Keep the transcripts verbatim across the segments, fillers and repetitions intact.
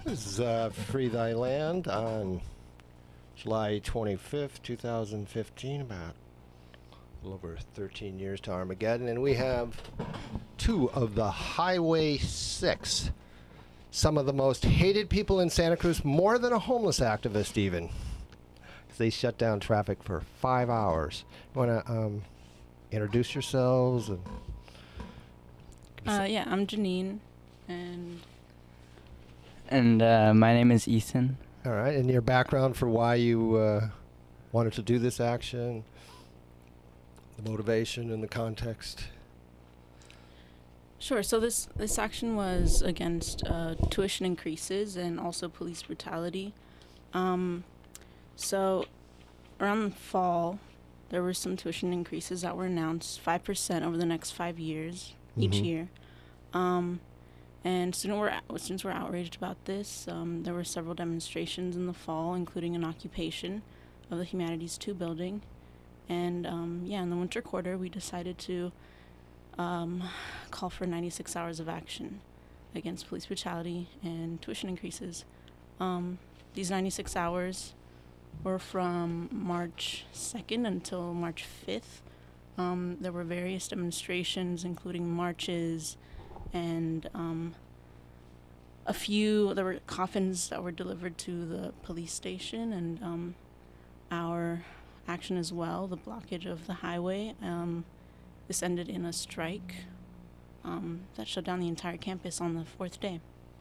This is uh, Free Thy Land on July twenty-fifth, two thousand fifteen, about a little over thirteen years to Armageddon. And we have two of the Highway six, some of the most hated people in Santa Cruz, more than a homeless activist even. They shut down traffic for five hours. You want to um, introduce yourselves? And uh, yeah, I'm Janine, and and uh, my name is Ethan. All right, and your background for why you uh, wanted to do this action, the motivation and the context. Sure. So this this action was against uh, tuition increases and also police brutality. Um, So, around the fall, there were some tuition increases that were announced, five percent over the next five years, mm-hmm. each year. Um, and student were, students were outraged about this. Um, there were several demonstrations in the fall, including an occupation of the Humanities two building. And, um, yeah, in the winter quarter, we decided to um, call for ninety-six hours of action against police brutality and tuition increases. Um, these ninety-six hours were from March second until March fifth. Um, there were various demonstrations, including marches, and um, a few, there were coffins that were delivered to the police station, and um, our action as well, the blockage of the highway. Um, this ended in a strike um, that shut down the entire campus on the fourth day.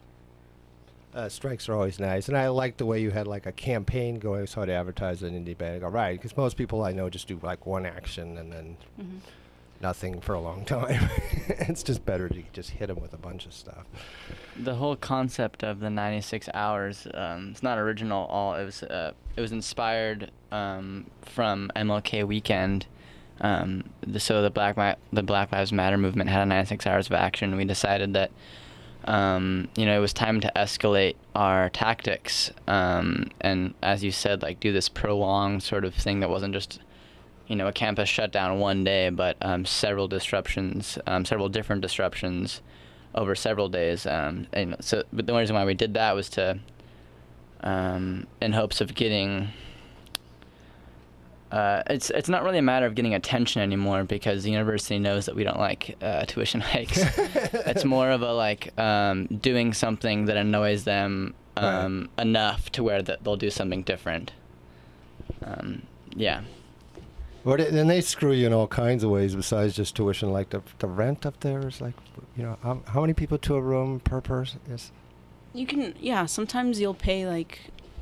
Uh, strikes are always nice, and I like the way you had like a campaign going, so to advertise an indie band. All right, because most people I know just do like one action and then mm-hmm. nothing for a long time. It's just better to just hit them with a bunch of stuff. The whole concept of the ninety-six hours, um, it's not original. All it was, uh, it was inspired um, from M L K weekend. Um, the, so the Black Ma- the Black Lives Matter movement had a ninety-six hours of action. We decided that. Um, you know, it was time to escalate our tactics, um, and as you said, like do this prolonged sort of thing that wasn't just, you know, a campus shut down one day, but um, several disruptions, um, several different disruptions over several days. Um, and so, but the only reason why we did that was to, um, in hopes of getting. Uh, it's it's not really a matter of getting attention anymore because the university knows that we don't like uh, tuition hikes. It's more of a like um, doing something that annoys them um, right. enough to where that they'll do something different. Um, yeah. But it, then they screw you in all kinds of ways besides just tuition. Like the the rent up there is like, you know, how, how many people to a room per person? Yes. You can yeah. Sometimes you'll pay like.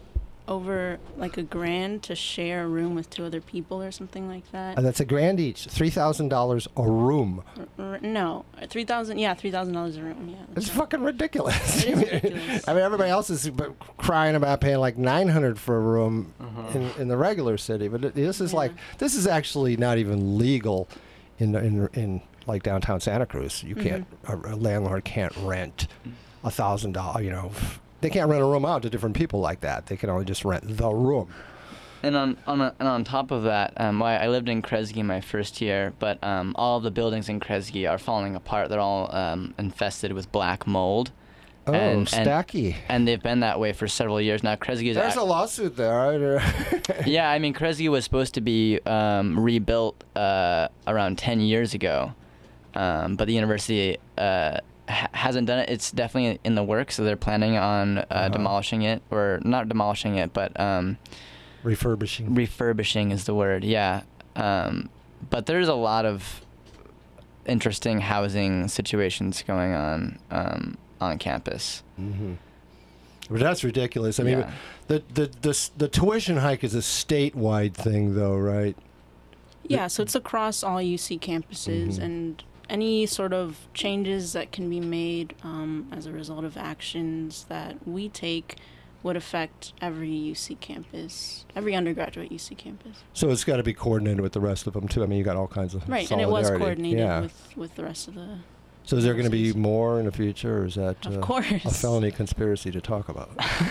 over like a grand to share a room with two other people or something like that. And that's a grand each, three thousand dollars a room. R- r- no, three thousand. Yeah, three thousand dollars a room. Yeah, it's right. Fucking ridiculous. It is ridiculous. I mean, everybody else is crying about paying like nine hundred for a room uh-huh. in, in the regular city, but this is yeah. like this is actually not even legal in in in like downtown Santa Cruz. You mm-hmm. can't a, a landlord can't rent a thousand dollars. You know. They can't rent a room out to different people like that. They can only just rent the room. And on on a, and on top of that, um, I, I lived in Kresge my first year, but um, all the buildings in Kresge are falling apart. They're all um, infested with black mold. Oh, and, stacky. And, and they've been that way for several years now. Kresge is There's a lawsuit there. Yeah, I mean, Kresge was supposed to be um, rebuilt uh, around ten years ago, um, but the university. Uh, hasn't done it. It's definitely in the works, so they're planning on uh, uh-huh. demolishing it, or not demolishing it, but um, refurbishing. Refurbishing is the word, yeah. Um, but there's a lot of interesting housing situations going on um, on campus. Mm-hmm. But that's ridiculous. I mean, yeah. the, the the the tuition hike is a statewide thing, though, right? Yeah, so it's across all U C campuses, mm-hmm. and any sort of changes that can be made um, as a result of actions that we take would affect every U C campus, every undergraduate U C campus. So it's got to be coordinated with the rest of them, too. I mean, you got all kinds of right, solidarity. And it was coordinated yeah. with, with the rest of the... So is there going to be more in the future, or is that of uh, course. a felony conspiracy to talk about?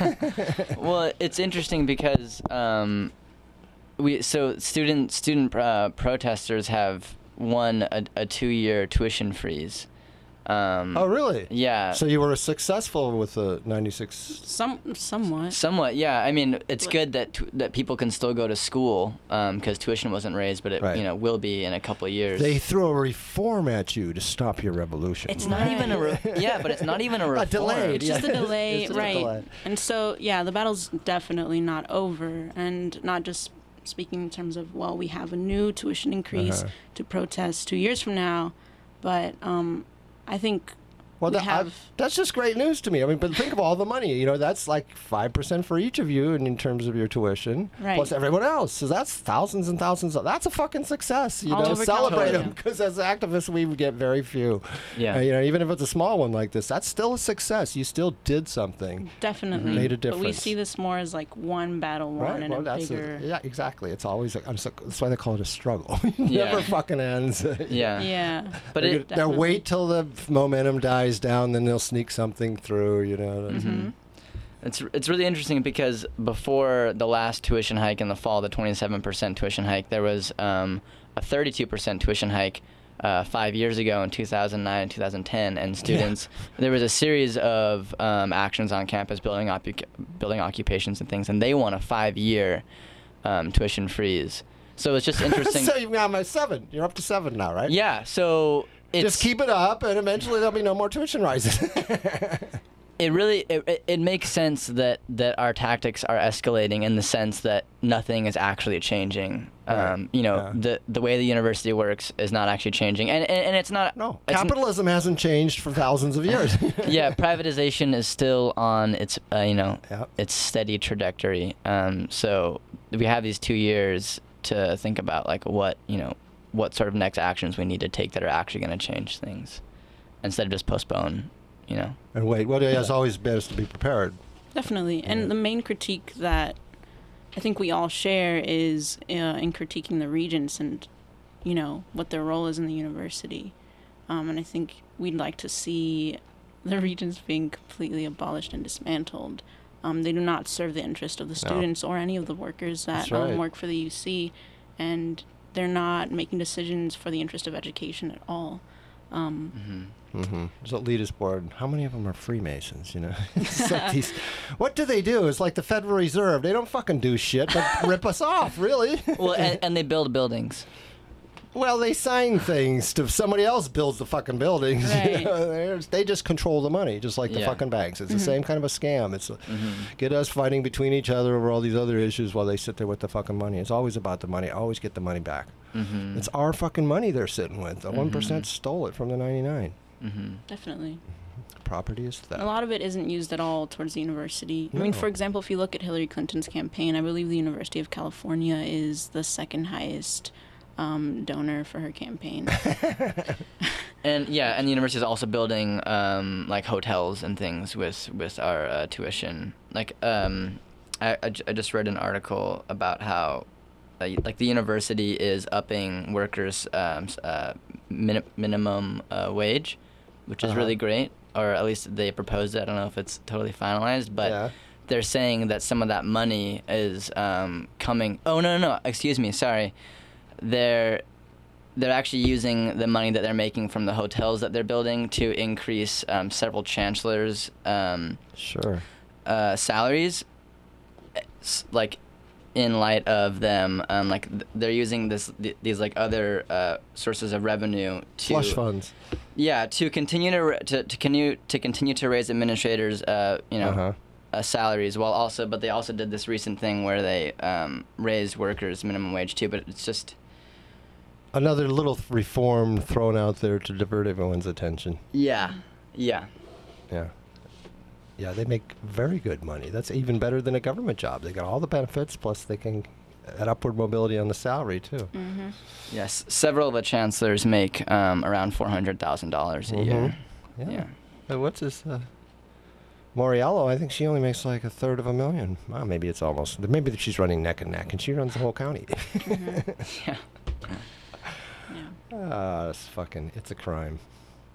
Well, it's interesting because um, we so student student uh, protesters have won a, a two-year tuition freeze, Um, Oh, really? Yeah. So you were successful with the ninety-six. Some somewhat. Somewhat, yeah. I mean, it's But- good that tu- that people can still go to school because tuition wasn't raised, but it Right. you know will be in a couple of years. They threw a reform at you to stop your revolution. it's not even a re- yeah, but it's not even a reform. delayed, It's just a Yeah. delay, It's just a right? delay. And so, yeah, the battle's definitely not over, and not just speaking in terms of, well, we have a new tuition increase Uh-huh. to protest two years from now, but um, I think Well, we that, I- have. that's just great news to me. I mean, but think of all the money. You know, that's like five percent for each of you in, in terms of your tuition, Right. plus everyone else. So that's thousands and thousands. Of, that's a fucking success. You All know, over celebrate them California. because as activists, we get very few. Yeah. Uh, you know, even if it's a small one like this, that's still a success. You still did something. Definitely Made a But we difference. see this more as like one battle won Right. and Well, a that's bigger. a, yeah, exactly. It's always. A, I'm so, that's why they call it a struggle. It Yeah. never fucking ends. Yeah. Yeah. But They're it, gonna- they'll wait till the f- momentum dies down, then they'll sneak something through. You know. That's- hmm It's it's really interesting because before the last tuition hike in the fall, the twenty-seven percent tuition hike, there was um, a thirty-two percent tuition hike uh, five years ago in two thousand nine and two thousand ten, and students there was a series of um, actions on campus, building occup- building occupations and things, and they won a five-year um, tuition freeze. So it's just interesting. so you've got my seven. You're up to seven now, right? Yeah. So it's Just keep it up, and eventually there'll be no more tuition rises. it really it, it, it makes sense that that our tactics are escalating in the sense that nothing is actually changing. Right. Um, you know, Yeah. the the way the university works is not actually changing, and and, and it's not. no, it's n- capitalism hasn't changed for thousands of years. yeah, privatization is still on its uh, you know Yep. its steady trajectory. Um, so we have these two years to think about like what you know what sort of next actions we need to take that are actually going to change things, instead of just postpone. You know. And wait, what has always been is to be prepared. Definitely. And the main critique that I think we all share is uh, in critiquing the regents and, you know, what their role is in the university. Um, and I think we'd like to see the regents being completely abolished and dismantled. Um, they do not serve the interest of the No. students or any of the workers that That's right. um, work for the U C. And they're not making decisions for the interest of education at all. Um, Mm-hmm. Mm-hmm. There's an elitist board. How many of them are Freemasons? You know, it's like these. What do they do? It's like the Federal Reserve. They don't fucking do shit but rip us off, really. Well, and, and they build buildings. Well, they sign things to somebody else builds the fucking buildings. you Right. know, they're- they just control the money, just like the Yeah. fucking banks. It's the same kind of a scam. It's a, Mm-hmm. get us fighting between each other over all these other issues while they sit there with the fucking money. It's always about the money. Always get the money back. Mm-hmm. It's our fucking money they're sitting with. The one Mhm. stole it from the ninety-nine. Mm-hmm. definitely. Property is theft. A lot of it isn't used at all towards the university. I mean, No. for example, if you look at Hillary Clinton's campaign, I believe the University of California is the second highest um, donor for her campaign. And yeah, and the university is also building um, like hotels and things with with our uh, tuition. Like um, I, I, j- I just read an article about how uh, y- like the university is upping workers' um, s- uh, min- minimum uh, wage, which is Uh-huh. really great. Or at least they proposed it. I don't know if it's totally finalized, but Yeah. they're saying that some of that money is um, coming. Oh no, no, no! Excuse me, sorry. They're they're actually using the money that they're making from the hotels that they're building to increase um, several chancellors' um, Sure. uh, salaries. S- Like, in light of them, um, like th- they're using this th- these like other uh, sources of revenue to Slush funds. yeah to continue to ra- to to continue to continue to raise administrators uh, you know Uh-huh. uh, salaries while also but they also did this recent thing where they um, raised workers minimum wage too, but it's just Another little reform thrown out there to divert everyone's attention. yeah yeah Yeah. Yeah, they make very good money. That's even better than a government job. They got all the benefits, plus they can add upward mobility on the salary, too. hmm yes several of the chancellors make um, around four hundred thousand dollars a year. Yeah. Yeah. Uh, what's this? Uh, Moriello, I think she only makes like a third of a million. Well, maybe it's almost. Maybe she's running neck and neck, and she runs the whole county. Yeah. Yeah. Ah, it's fucking. It's a crime.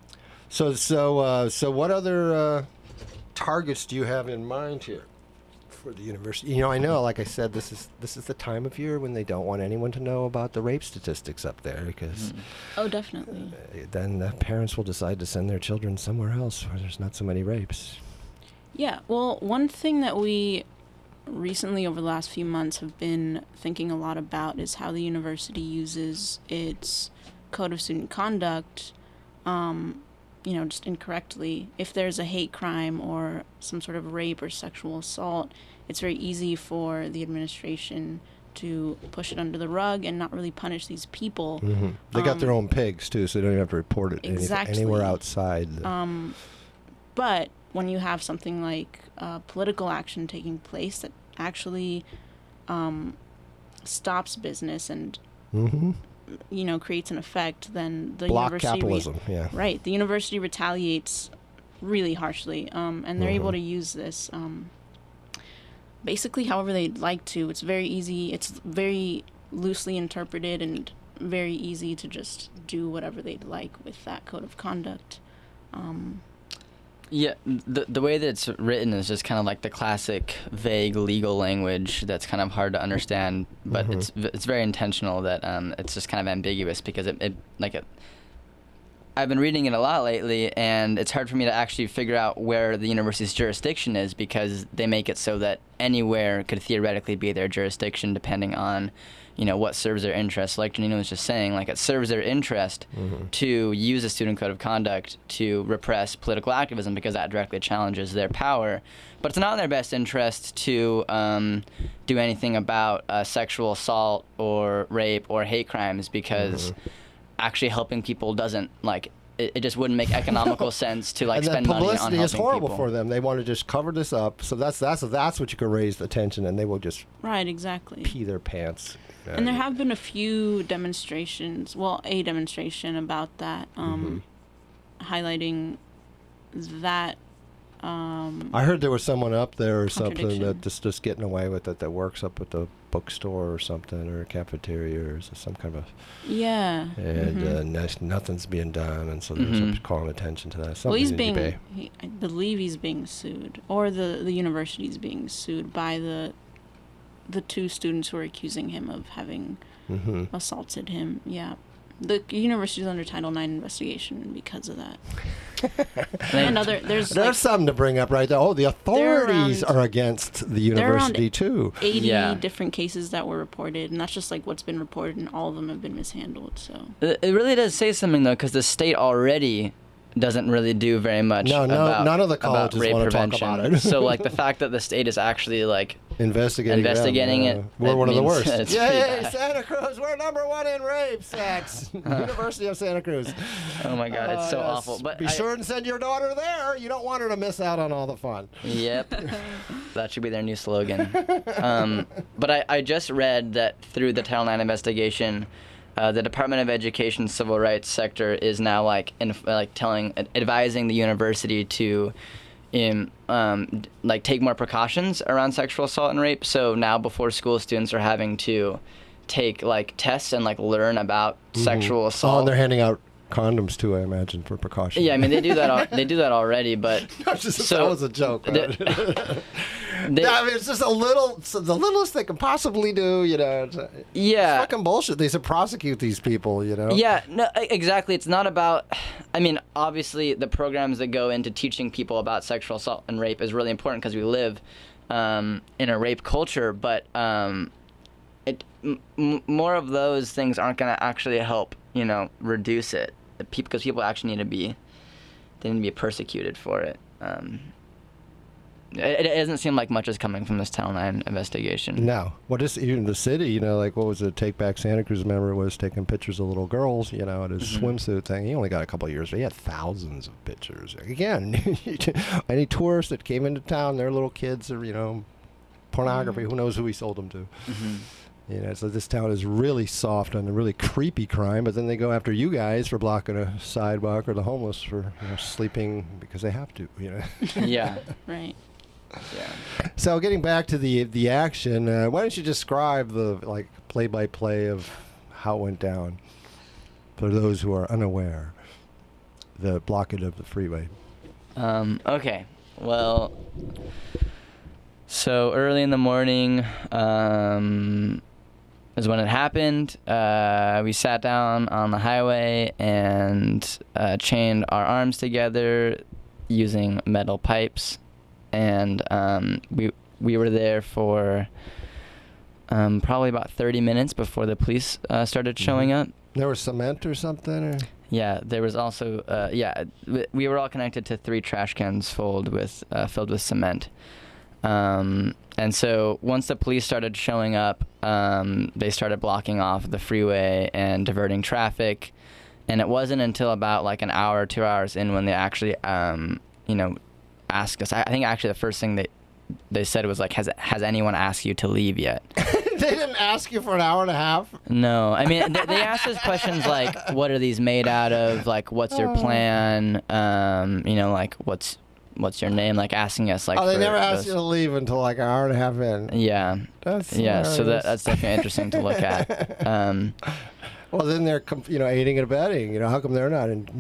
So, so, uh, so, what other uh, targets do you have in mind here for the university. You know, I know, like I said, this is this is the time of year when they don't want anyone to know about the rape statistics up there, because Mm. Oh, definitely. uh, then the parents will decide to send their children somewhere else where there's not so many rapes. Yeah, well, one thing that we recently over the last few months have been thinking a lot about is how the university uses its code of student conduct, um, you know, just incorrectly. If there's a hate crime or some sort of rape or sexual assault, it's very easy for the administration to push it under the rug and not really punish these people. hmm They got their Um, own pigs too, so they don't even have to report it anyth- Exactly. anywhere outside. The, Um, but when you have something like uh, political action taking place that actually um, stops business and hmm you know creates an effect, then the Block university re- capitalism. yeah. right, the university retaliates really harshly, um, and they're able Mhm. to use this um, basically however they'd like to. It's very easy. It's very loosely interpreted and very easy to just do whatever they'd like with that code of conduct. Um, Yeah, the the way that it's written is just kind of like the classic vague legal language that's kind of hard to understand, but Mhm. it's v- it's very intentional that um it's just kind of ambiguous because it, it like it. I've been reading it a lot lately, and it's hard for me to actually figure out where the university's jurisdiction is because they make it so that anywhere could theoretically be their jurisdiction depending on, you know, what serves their interest. Like Janina was just saying, like it serves their interest Mhm. to use a student code of conduct to repress political activism because that directly challenges their power. But it's not in their best interest to um, do anything about uh, sexual assault or rape or hate crimes because Mhm. actually helping people doesn't, like, it, it just wouldn't make economical sense to, like, and spend that money on publicity helping is horrible people. for them. They want to just cover this up. So that's that's that's what you can raise the attention, and they will just right, exactly. pee their pants. And there have been a few demonstrations, well, a demonstration about that, um, Mm-hmm. highlighting that. Um, I heard there was someone up there or something Contradiction. that just just getting away with it that works up at the bookstore or something or a cafeteria or s- some kind of yeah. and mhm. uh, nos- nothing's being done, and so there's Mhm. I'm calling attention to that. Something well, he's in being, eBay. he, I believe he's being sued, or the, the university's being sued by the the two students who are accusing him of having hmm assaulted him. Yeah. The university's under Title nine investigation because of that. and other, there's There's like something to bring up right there. Oh, the authorities around- are against the they're around university too. eighty Yeah. different cases that were reported, and that's just like what's been reported, and all of them have been mishandled. So It it really does say something, though, because the state already doesn't really do very much No, no- about, none of the about colleges rape wanna talk prevention. about it. So, like, the fact that the state is actually, like, Investigating, them, Investigating yeah. it, We're it one of the means worst. it's pretty Yay, bad. Santa Cruz! We're number one in rape sex. University of Santa Cruz. oh my god, it's Uh, so yes. awful. But be I- sure and send your daughter there. You don't want her to miss out on all the fun. Yep. That should be their new slogan. Um, but I, I just read that through the Title nine investigation, uh, the Department of Education civil rights sector is now like in, like telling advising the university to in um, d- like take more precautions around sexual assault and rape. So now before school, students are having to take like tests and like learn about sexual Oh, assault. and they're handing out condoms too, I imagine, for precaution. yeah, I mean they do that. Al- they do that already, but Just, so that was a joke. the- right? they- I mean, it's just a little, it's the littlest they can possibly do. You know, it's, it's yeah. fucking bullshit. They should prosecute these people. You know. Yeah, no, e- exactly. It's not about. I mean, obviously, the programs that go into teaching people about sexual assault and rape is really important because we live um, in a rape culture. But um, it m- m- more of those things aren't going to actually help, you know, reduce it. Because people actually need to be, they need to be persecuted for it. Um, it, it doesn't seem like much is coming from this Title nine investigation. No. What is even the city? You know, like what was it? Take Back Santa Cruz. Remember, was taking pictures of little girls. You know, at his Mhm. swimsuit thing. He only got a couple of years, but he had thousands of pictures. Again, any tourists that came into town, their little kids are, you know, pornography. Who knows who he sold them to? hmm You know, so this town is really soft on the really creepy crime, but then they go after you guys for blocking a sidewalk or the homeless for you know, sleeping because they have to. You know. Yeah. right. Yeah. So getting back to the the action, uh, why don't you describe the like play by play of how it went down for those who are unaware, the blockage of the freeway. Um, okay. Well, So early in the morning um, is when it happened. Uh, we sat down on the highway and uh, chained our arms together using metal pipes, and um, we we were there for um, probably about thirty minutes before the police uh, started showing up. There was cement or something? Or? Yeah, there was also uh, yeah. w- We were all connected to three trash cans filled with uh, filled with cement. Um, and so once the police started showing up, um, they started blocking off the freeway and diverting traffic. And it wasn't until about like an hour, two hours in when they actually, um, you know, asked us. I, I think actually the first thing they they said was like, "Has has anyone asked you to leave yet?" They didn't ask you for an hour and a half? No, I mean they, they asked us questions like, "What are these made out of? Like, what's your plan? Um, you know, like what's what's your name?" Like asking us like. Oh, they for never asked those- you to leave until like an hour and a half in. Yeah. That's Yeah, so that, hilarious. that's definitely interesting to look at. Um, Well, then they're, com- you know, aiding and abetting. You know, how come they're not in?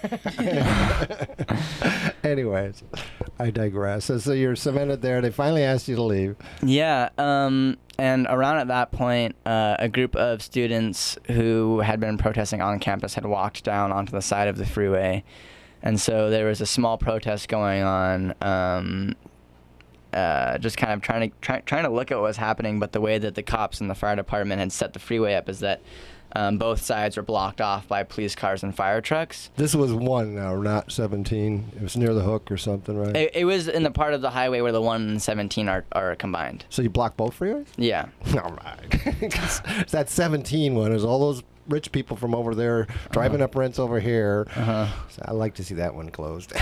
Anyways, I digress. So, so you're cemented there. They finally asked you to leave. yeah, um, and around at that point, uh, a group of students who had been protesting on campus had walked down onto the side of the freeway. And so there was a small protest going on, um, uh, just kind of trying to try, trying to look at what was happening. But the way that the cops and the fire department had set the freeway up is that um, both sides were blocked off by police cars and fire trucks. This was one now, not seventeen. It was near the hook or something, right? It, it was in the part of the highway where the one and seventeen are, are combined. So you blocked both freeways? Yeah. All right. 'Cause that seventeen one is all those rich people from over there driving up rents over here. Uh-huh. So I like to see that one closed.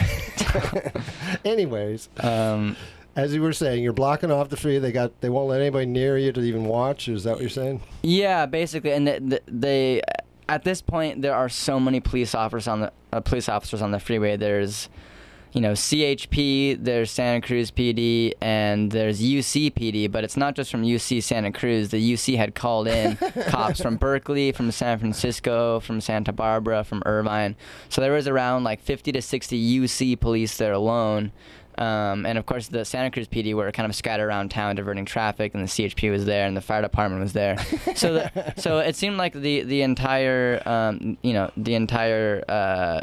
Anyways, Um, as you were saying, you're blocking off the freeway. They got. They won't let anybody near you to even watch. Is that what you're saying? yeah, basically, and the, the, they, at this point, there are so many police officers on the uh, police officers on the freeway. There's, you know, C H P, there's Santa Cruz P D, and there's U C P D. But it's not just from U C Santa Cruz. The U C had called in cops from Berkeley, from San Francisco, from Santa Barbara, from Irvine. So there was around like fifty to sixty U C police there alone. Um, and of course, the Santa Cruz P D were kind of scattered around town, diverting traffic, and the C H P was there, and the fire department was there. So, the, so it seemed like the the entire, um, you know, the entire uh,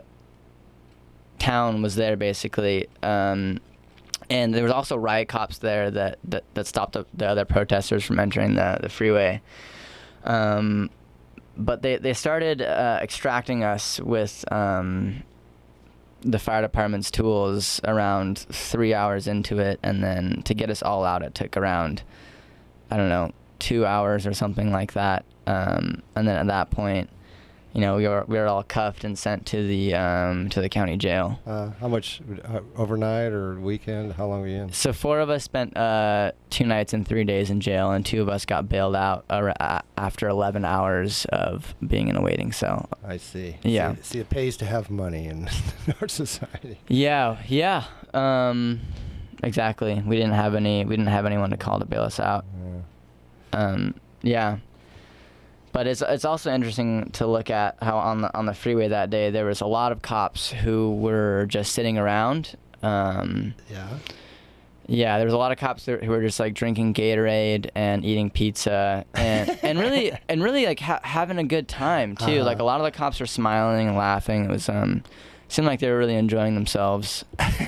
town was there basically. Um, and there was also riot cops there that that, that stopped the, the other protesters from entering the the freeway. Um, but they they started uh, extracting us with. Um, the fire department's tools around three hours into it, and then to get us all out it took around I don't know two hours or something like that, um, and then at that point, you know, we were we were all cuffed and sent to the um, to the county jail. Uh, how much uh, overnight or weekend? How long were you in? So four of us spent uh, two nights and three days in jail, and two of us got bailed out uh, after eleven hours of being in a waiting cell. I see. Yeah. See, see, it pays to have money in our society. Yeah, yeah, um, exactly. We didn't have any. We didn't have anyone to call to bail us out. Yeah. Um, yeah. But it's it's also interesting to look at how on the on the freeway that day there was a lot of cops who were just sitting around. Um, Yeah. yeah, there was a lot of cops there who were just like drinking Gatorade and eating pizza and and really and really like ha- having a good time too. Uh-huh. Like a lot of the cops were smiling and laughing. It was um seemed like they were really enjoying themselves.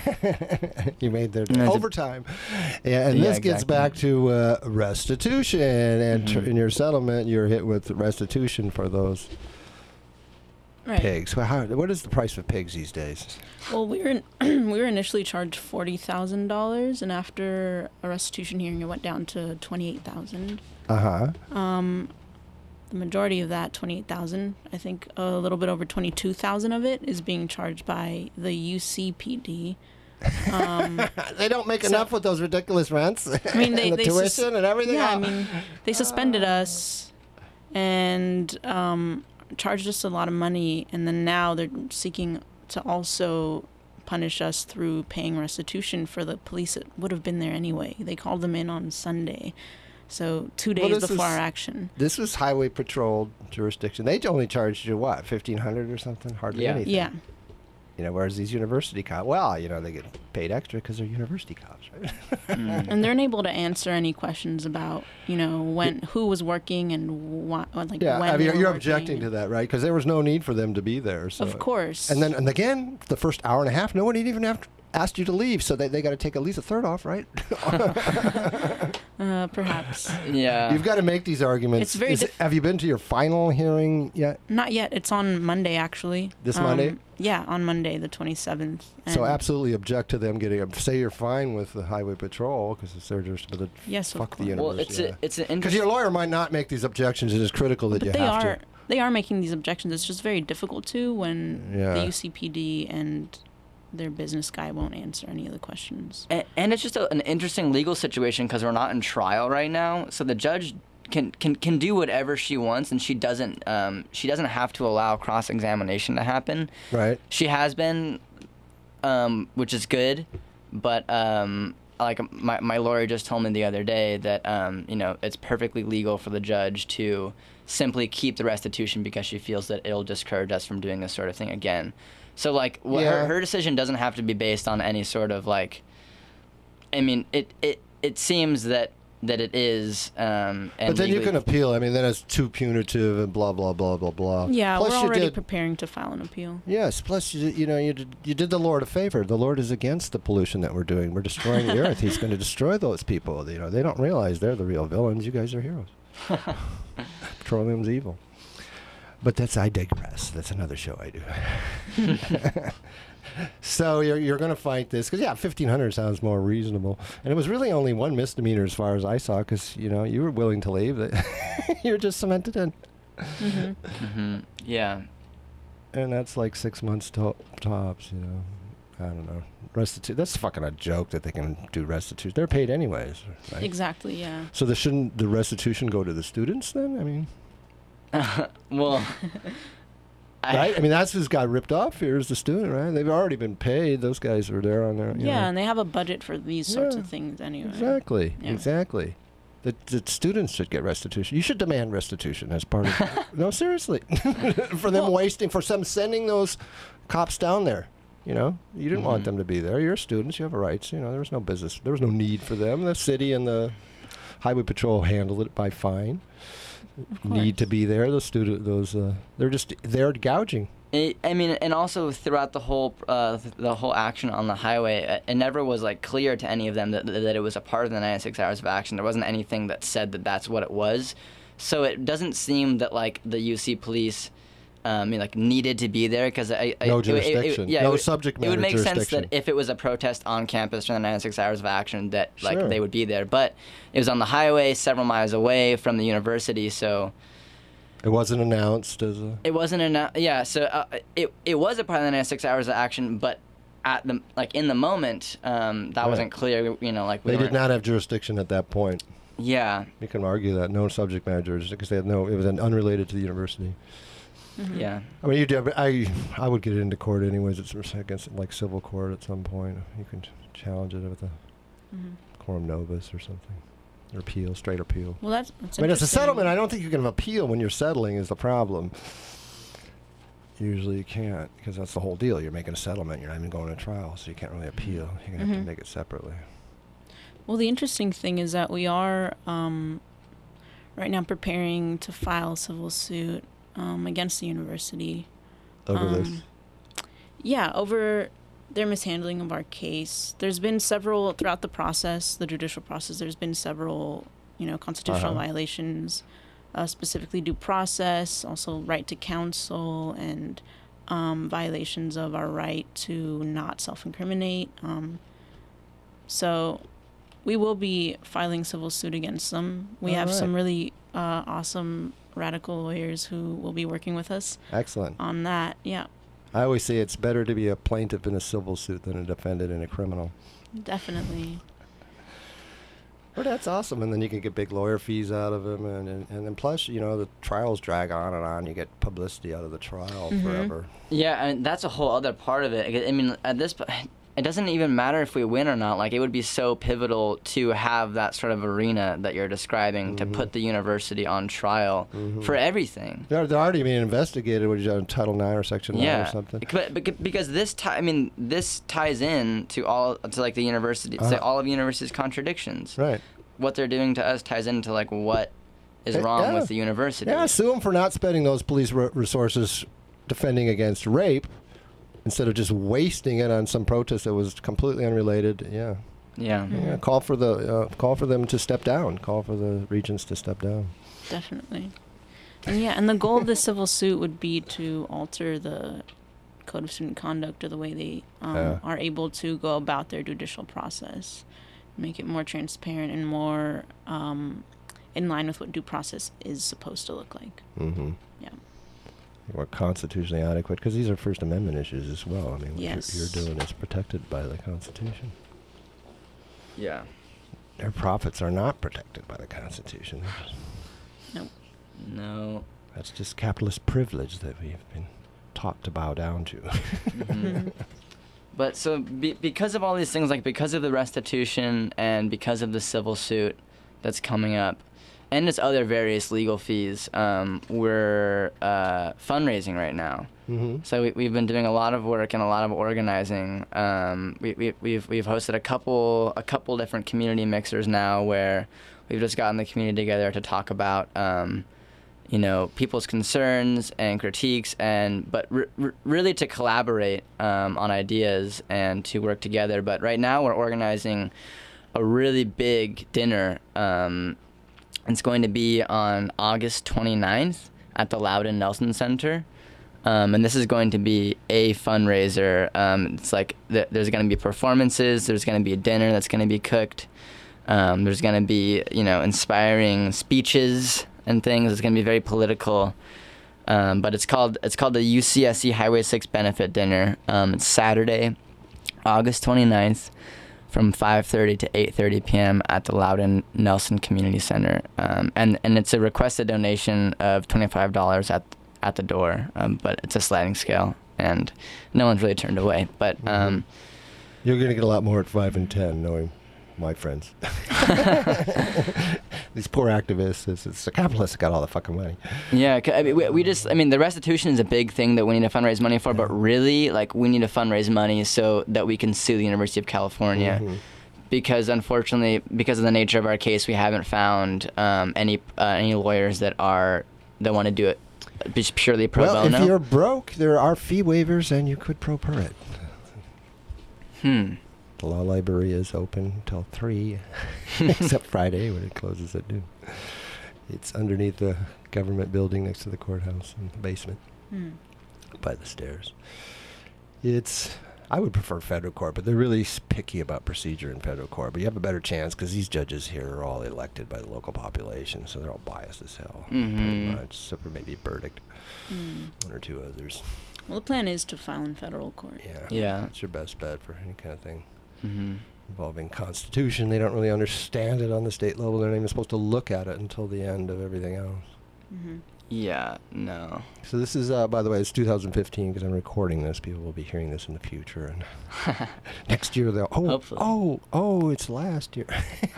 You made their And there's a- overtime. Yeah, and Yeah, this gets exactly. back to uh, restitution. And tr- Mhm. in your settlement, you're hit with restitution for those Right. pigs. Well, how, what is the price of pigs these days? Well, we were in, we were initially charged forty thousand dollars, and after a restitution hearing, it went down to twenty eight thousand. Uh huh. Um, the majority of that twenty eight thousand, I think a little bit over twenty two thousand of it is being charged by the U C P D. Um, They don't make So- enough with those ridiculous rents. I mean, they and the they tuition sus- and everything. Yeah, I else. mean, they suspended us and um, charged us a lot of money, and then now they're seeking to also punish us through paying restitution for the police that would have been there anyway. They called them in on Sunday, so two Well, days this before is- our action. This was highway patrol jurisdiction. They only charged you what, fifteen hundred or something? Hardly Yeah. anything. Yeah, You know, whereas these university cops, well, you know, they get paid extra because they're university cops, right? Mm. And they're unable to answer any questions about, you know, when who was working and what, like Yeah, when I mean, they you're, were you're working. objecting to that, right? Because there was no need for them to be there. So. Of course. And then, and again, the first hour and a half, no one even have asked you to leave, so they they got to take at least a third off, right? uh, perhaps Yeah. You've got to make these arguments. It's very Is it- diff- have you been to your final hearing yet? not yet. It's on Monday, actually. This Um, Monday? Yeah, on Monday, the twenty-seventh. So And absolutely object to them getting. A, say you're fine with the highway patrol because they're just with the Yes, of fuck the course. university. Well, it's a, it's an Because interesting. your lawyer might not make these objections. It is critical that But you they have are to. they are making these objections. It's just very difficult to when Yeah. the U C P D and their business guy won't answer any of the questions. And, and it's just a, an interesting legal situation because we're not in trial right now, so the judge can, can can do whatever she wants, and she doesn't um, she doesn't have to allow cross examination to happen. Right. She has been, um, which is good, but um, like my my lawyer just told me the other day that um, you know it's perfectly legal for the judge to simply keep the restitution because she feels that it'll discourage us from doing this sort of thing again. So like wh- Yeah. her her decision doesn't have to be based on any sort of like. I mean, it it it seems that that it is. Um, and But then you legally- can appeal. I mean, then it's too punitive and blah blah blah blah blah. Yeah, Plus we're you already did, preparing to file an appeal. Yes. Plus, you, you know, you did, you did the Lord a favor. The Lord is against the pollution that we're doing. We're destroying the earth. He's going to destroy those people. You know, they don't realize they're the real villains. You guys are heroes. Petroleum's evil. But that's I digress. That's another show I do. So you're you're going to fight this because yeah, fifteen hundred sounds more reasonable, and it was really only one misdemeanor as far as I saw because you know you were willing to leave. You're just cemented in, hmm Mhm. Yeah. and that's like six months to- tops. You know, I don't know. Restitute. That's fucking a joke that they can do restitution. They're paid anyways. Right? Exactly. Yeah. So the, shouldn't the restitution go to the students then? I mean, Well. right? I mean, that's who's got ripped off here is the student, right? They've already been paid. Those guys are there on their. You Yeah, know. and they have a budget for these sorts Yeah, of things anyway. Exactly. Yeah. Exactly. The, the students should get restitution. You should demand restitution as part of. No, seriously, for them Well- wasting, for some sending those cops down there. You know, you didn't want Mhm. them to be there. You're students. You have rights. You know, there was no business. There was no need for them. The city and the highway patrol handled it by fine. Of Need to course. be there. Those student, those uh, they're just they're gouging. It, I mean, and also throughout the whole uh, th- the whole action on the highway, uh, it never was like clear to any of them that that it was a part of the ninety-six hours of action. There wasn't anything that said that that's what it was. So it doesn't seem that like the U C police, um, I mean, like needed to be there because I, I No it- it- it- jurisdiction. yeah, No it would, subject It would matter make sense jurisdiction. that if it was a protest on campus during the ninety-six hours of action, that like Sure. they would be there. But it was on the highway, several miles away from the university, so. It wasn't announced as a. It wasn't enough. Yeah, so uh, it it was a part of the ninety-six hours of action, but at the like in the moment, um, that Right. wasn't clear. You know, like we They did weren't- not have jurisdiction at that point. Yeah, You can argue that no subject matter jurisdiction because they had no. It was an unrelated to the university. Mhm. yeah. I mean, you do. I I would get it into court anyways. It's against like civil court at some point. You can ch- challenge it with a Mhm. quorum nobis or something, or appeal, straight appeal. Well, that's. that's I mean, it's a interesting. settlement. I don't think you can appeal when you're settling. Is the problem? Usually you can't because that's the whole deal. You're making a settlement. You're not even going to trial, so you can't really appeal. You're gonna have Mhm. to make it separately. Well, the interesting thing is that we are um, right now preparing to file a civil suit um, against the university. Over this. Um, Yeah, over their mishandling of our case. There's been several throughout the process, the judicial process. There's been several, you know, constitutional Uh-huh. violations, uh, specifically due process, also right to counsel, and um, violations of our right to not self-incriminate. Um, so we will be filing civil suit against them. We All have some right. really uh, awesome radical lawyers who will be working with us Excellent. on that. Yeah, I always say it's better to be a plaintiff in a civil suit than a defendant in a criminal. definitely. But that's awesome, and then you can get big lawyer fees out of them, and and, and then plus, you know, the trials drag on and on. You get publicity out of the trial Mhm. forever. Yeah, and that's a whole other part of it. I mean, at this, po- it doesn't even matter if we win or not. Like, it would be so pivotal to have that sort of arena that you're describing, mm-hmm. to put the university on trial mm-hmm. for everything. They're, they're already being investigated. What is that, Title nine or Section nine yeah. or something? But, but because this, ti- I mean, this ties in to all to like the university, uh-huh. to all of university's contradictions. Right. What they're doing to us ties into like what is Hey, wrong yeah. with the university. Yeah, sue them for not spending those police re- resources defending against rape, instead of just wasting it on some protest that was completely unrelated. Yeah. Yeah. Mm-hmm. Yeah. Call for the uh, call for them to step down. Call for the regents to step down. Definitely. And yeah, and the goal of this civil suit would be to alter the code of student conduct, or the way they um, Yeah. are able to go about their judicial process, make it more transparent and more um, in line with what due process is supposed to look like. Mm-hmm. Yeah. Or constitutionally adequate, because these are First Amendment issues as well. I mean, what Yes. you're, you're doing is protected by the Constitution. Yeah. Their profits are not protected by the Constitution. Nope. No. That's just capitalist privilege that we've been taught to bow down to. Mm-hmm. But so be, because of all these things, like because of the restitution and because of the civil suit that's coming up, and its other various legal fees, um, we're uh, fundraising right now. Mm-hmm. So we, we've been doing a lot of work and a lot of organizing. Um, we, we, we've we've hosted a couple a couple different community mixers now, where we've just gotten the community together to talk about, um, you know, people's concerns and critiques, and but r- r- really to collaborate um, on ideas and to work together. But right now we're organizing a really big dinner. Um, It's going to be on August twenty-ninth at the Loudon Nelson Center. Um, and this is going to be a fundraiser. Um, it's like th- there's going to be performances. There's going to be a dinner that's going to be cooked. Um, there's going to be, you know, inspiring speeches and things. It's going to be very political. Um, but it's called it's called the U C S C Highway six Benefit Dinner. Um, it's Saturday, August twenty-ninth. From five thirty to eight thirty p.m. at the Loudon Nelson Community Center, um, and and it's a requested donation of twenty-five dollars at at the door, um, but it's a sliding scale, and no one's really turned away. But um, You're going to get a lot more at five and ten, knowing my friends. These poor activists. It's, it's the capitalists that got all the fucking money. yeah, c- I mean, we, we just, I mean, the restitution is a big thing that we need to fundraise money for, but really, like, we need to fundraise money so that we can sue the University of California. Mhm. Because unfortunately, because of the nature of our case, we haven't found um, any uh, any lawyers that are that want to do it just purely pro Well, bono. if you're broke, there are fee waivers, and you could pro per it. Hmm. The law library is open until three, except Friday when it closes at noon. It's underneath the government building next to the courthouse in the basement Hmm. by the stairs. It's, I would prefer federal court, but they're really s- picky about procedure in federal court. But you have a better chance because these judges here are all elected by the local population, so they're all biased as hell, pretty Mhm. much, except for maybe Burdick, Hmm. one or two others. Well, the plan is to file in federal court. Yeah, Yeah. that's your best bet for any kind of thing Mm-hmm. involving Constitution. They don't really understand it on the state level. They're not even supposed to look at it until the end of everything else. Hmm. Yeah. No. So this is, uh, by the way, it's two thousand fifteen because I'm recording this. People will be hearing this in the future, and next year they'll, oh, Hopefully. oh, oh, it's last year.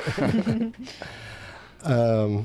um.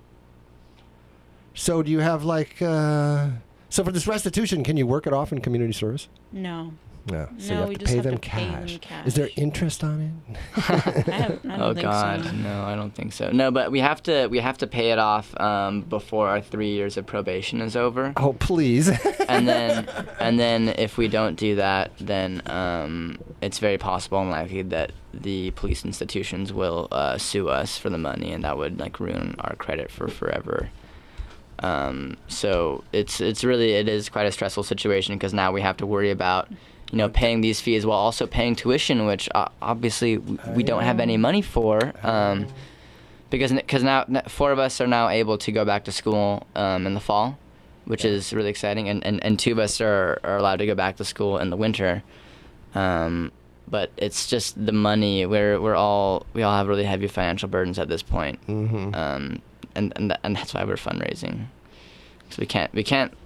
So do you have like, uh, so for this restitution, can you work it off in community service? No. No. So No, you have we to just pay have them to pay them cash. cash. Is there interest on it? I, have, I don't oh think God, so. no, I don't think so. No, but we have to we have to pay it off um, before our three years of probation is over. Oh, please. and then and then if we don't do that, then um, it's very possible and likely that the police institutions will uh, sue us for the money, and that would like ruin our credit for forever. Um, so it's it's really it is quite a stressful situation because now we have to worry about, you know, paying these fees while also paying tuition, which uh, obviously w- we don't have any money for. Um, because because now n- four of us are now able to go back to school um, in the fall, which is really exciting, and, and, and two of us are, are allowed to go back to school in the winter. Um, but it's just the money. We're we're all we all have really heavy financial burdens at this point. Mm-hmm. Um, and and th- and that's why we're fundraising. So we can't we can't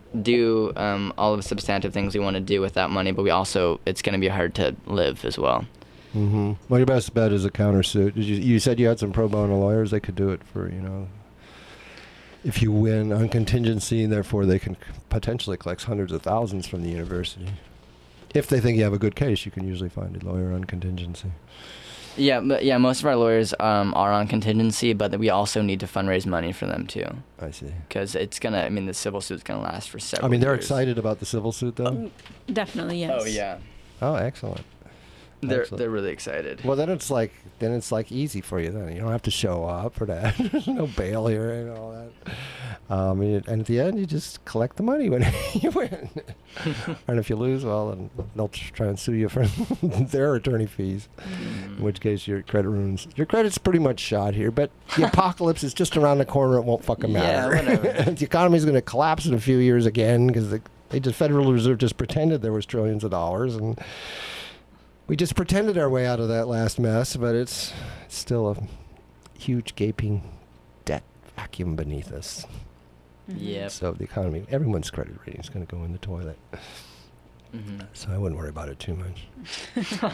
do um, all of the substantive things we want to do with that money, but we also it's going to be hard to live as well. Mm-hmm. Well, your best bet is a countersuit. Did you, you said you had some pro bono lawyers. They could do it for, you know, if you win on contingency, and therefore they can c- potentially collect hundreds of thousands from the university. If they think you have a good case, you can usually find a lawyer on contingency. Yeah, but yeah, most of our lawyers um, are on contingency, but we also need to fundraise money for them too, I see. because it's gonna. I mean, the civil suit's gonna last for several. I mean, they're years. excited about the civil suit, though? Um, definitely, yes. Oh yeah, Oh, excellent. they're Excellent. they're really excited. Well, then it's like then it's like easy for you. Then you don't have to show up for that. There's no bail here and all that. Um, and and at the end, you just collect the money when you win. And if you lose, well, then they'll tr- try and sue you for their attorney fees. In which case, your credit ruins. Your credit's pretty much shot here. But the apocalypse is just around the corner. It won't fucking Yeah, matter. whatever. The economy's going to collapse in a few years again because the they just Federal Reserve just pretended there was trillions of dollars and. We just pretended our way out of that last mess, but it's still a huge gaping debt vacuum beneath us. Mhm. Yep. So the economy, everyone's credit rating is going to go in the toilet. Mm-hmm. So I wouldn't worry about it too much.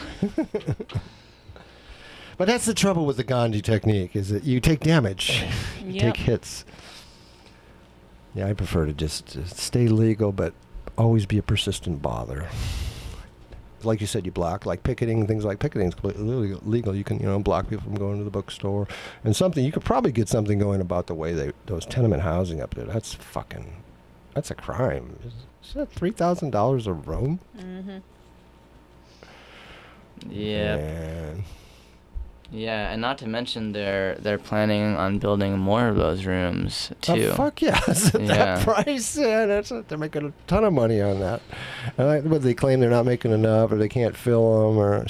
But that's the trouble with the Gandhi technique, is that you take damage, you Yep. take hits. Yeah, I prefer to just uh, stay legal, but always be a persistent bother. Like you said, you block, like picketing, things like picketing is completely legal- legal. You can, you know, block people from going to the bookstore. And something, you could probably get something going about the way they, those tenement housing up there. That's fucking, that's a crime. Is, is that three thousand dollars a room? Mm-hmm. Yeah. Man. Yeah, and not to mention they're they're planning on building more of those rooms too. Oh, fuck yes. At Yeah. that price, yeah, that's it. They're making a ton of money on that. And I, but they claim they're not making enough, or they can't fill them, or...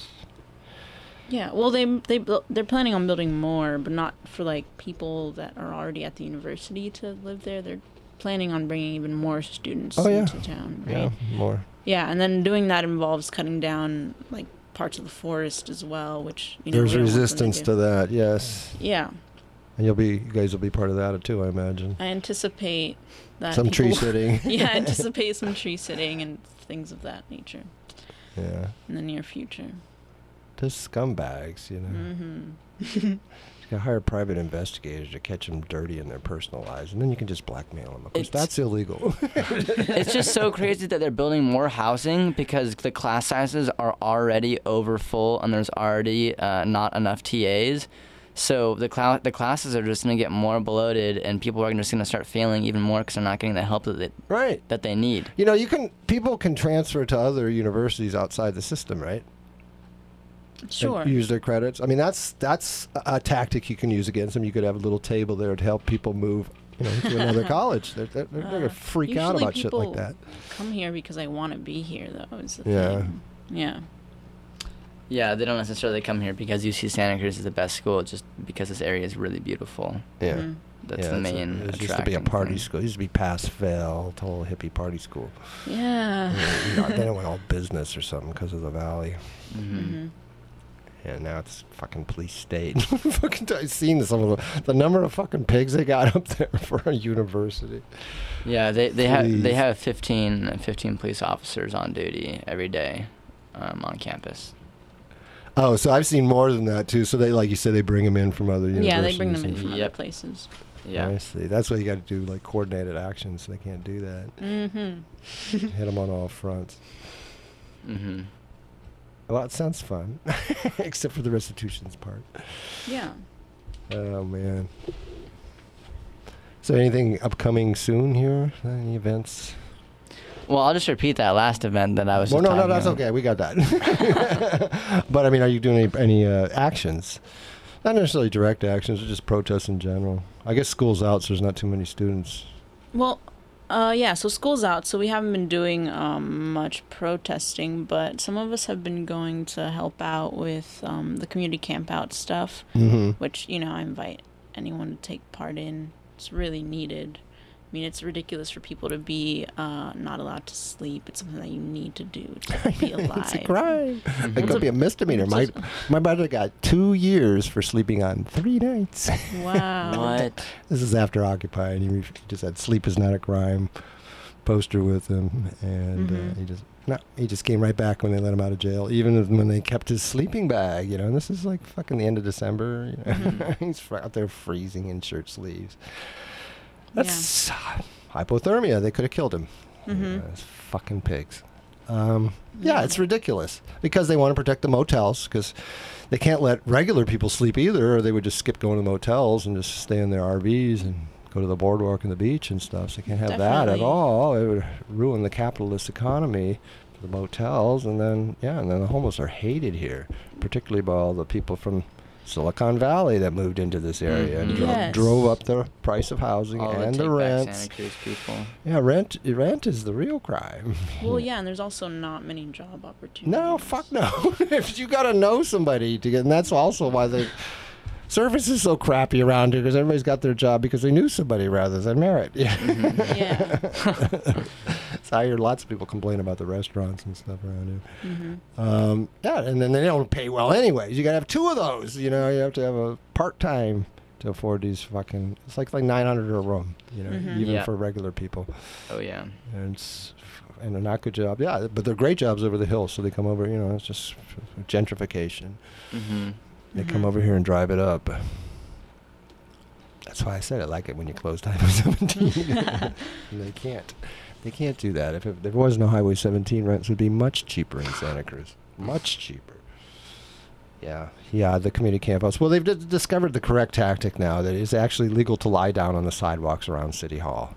Yeah, well, they they buil- they're planning on building more, but not for like people that are already at the university to live there. They're planning on bringing even more students Oh, yeah. into town, right? Yeah, more. Yeah, and then doing that involves cutting down like parts of the forest as well, which you know There's we don't want them resistance do. to that, yes. Yeah, And you'll be, you guys will be part of that too, I imagine. I anticipate that Some tree people- sitting. yeah, I anticipate some tree sitting and things of that nature Yeah. in the near future. Just scumbags, you know. Mm-hmm. You can hire private investigators to catch them dirty in their personal lives, and then you can just blackmail them. Of course, It's- that's illegal. It's just so crazy that they're building more housing because the class sizes are already over full and there's already uh, not enough T As. So the cl- the classes are just going to get more bloated, and people are just going to start failing even more because they're not getting the help that they, Right. that they need. You know, you can people can transfer to other universities outside the system, right? And Sure. use their credits. I mean, that's that's a, a tactic you can use against them. You could have a little table there to help people move, you know, to another college. They're, they're, they're gonna Uh, freak out usually about shit like people that. Come here because I want to be here, though. Is the Yeah. thing. Yeah. Yeah, they don't necessarily come here because U C Santa Cruz is the best school, just because this area is really beautiful. Yeah. Mhm. That's yeah, the it's a- main It used to be a attracting party thing. school. It used to be Passville, total hippie party school. Yeah. You know, then it went all business or something because of the valley. Mm-hmm. Mm-hmm. And now it's fucking police state. Fucking, I've seen some of the, the number of fucking pigs they got up there for a university. Yeah, they they have they Please. have fifteen, fifteen police officers on duty every day um, on campus. Oh, so I've seen more than that too. So they, like you said, they bring them in from other universities. Yeah, they bring them in from other Yep. places. Yeah. I see. That's why you got to do like coordinated actions. They can't do that. Mm-hmm. Hit them on all fronts. Mm-hmm. Well, it sounds fun, except for the restitutions part. Yeah. Oh man. So anything upcoming soon here? Any events? Well, I'll just repeat that last event that I was. Well, just no, no, talking that's about. okay. We got that. But I mean, are you doing any, any uh, actions? Not necessarily direct actions, but just protests in general. I guess school's out, so there's not too many students. Well, uh, yeah, so school's out, so we haven't been doing um, much protesting, but some of us have been going to help out with um, the community camp out stuff, Mm-hmm. which, you know, I invite anyone to take part in. It's really needed. I mean, it's ridiculous for people to be uh, not allowed to sleep. It's something that you need to do to be alive. It's a crime. It It's could a- be a misdemeanor. it's My a- my brother got two years for sleeping on three nights. Wow. What? This is after Occupy, and he re- just said sleep is not a crime. poster with him, and uh, Mhm. he just no, he just came right back when they let him out of jail, even when they kept his sleeping bag. You know, and this is like fucking the end of December. You know? Mhm. He's fr- out there freezing in shirt sleeves. That's uh, hypothermia. They could have killed him. Mhm. Yeah, those fucking pigs. Um, yeah, Yeah. it's ridiculous because they want to protect the motels because they can't let regular people sleep either, or they would just skip going to motels and just stay in their R Vs and go to the boardwalk and the beach and stuff. So they can't have that at Definitely. all. It would ruin the capitalist economy for the motels, and then yeah, and then the homeless are hated here, particularly by all the people from Silicon Valley that moved into this area and Mhm. dro- Yes. drove up the price of housing All and the the take back rents. Santa Cruz people. Yeah, rent rent is the real crime. Well, yeah, and there's also not many job opportunities. No, fuck no. If you gotta know somebody to get, and that's also why the service is so crappy around here because everybody's got their job because they knew somebody rather than merit. Yeah. Yeah. So I hear lots of people complain about the restaurants and stuff around here. Mhm. Um, yeah, and then they don't pay well anyways. You gotta have two of those. You know, you have to have a part time to afford these fucking. It's like like nine hundred a room. You know, Mhm. even Yeah. for regular people. Oh yeah. And it's and they're not good job. Yeah, but they're great jobs over the hill. So they come over. You know, it's just gentrification. Mm-hmm. They come Mhm. over here and drive it up. That's why I said I like it when you close Highway seventeen. And they can't. They can't do that. If, it, if there was no Highway seventeen, rents would be much cheaper in Santa Cruz. Much cheaper. Yeah. Yeah, the community camp house. Well, they've d- discovered the correct tactic now that it's actually legal to lie down on the sidewalks around City Hall.